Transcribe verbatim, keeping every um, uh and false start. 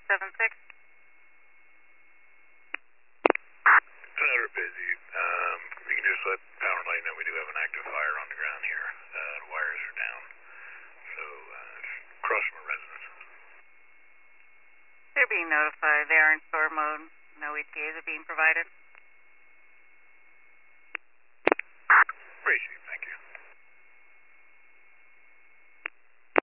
seven six. Another busy. Um, you can just let Power and Light know we do have an active fire on the ground here. Uh, the wires are down. So, uh, it's across from a residence. They're being notified. They are in store mode. No E T As are being provided. Appreciate it.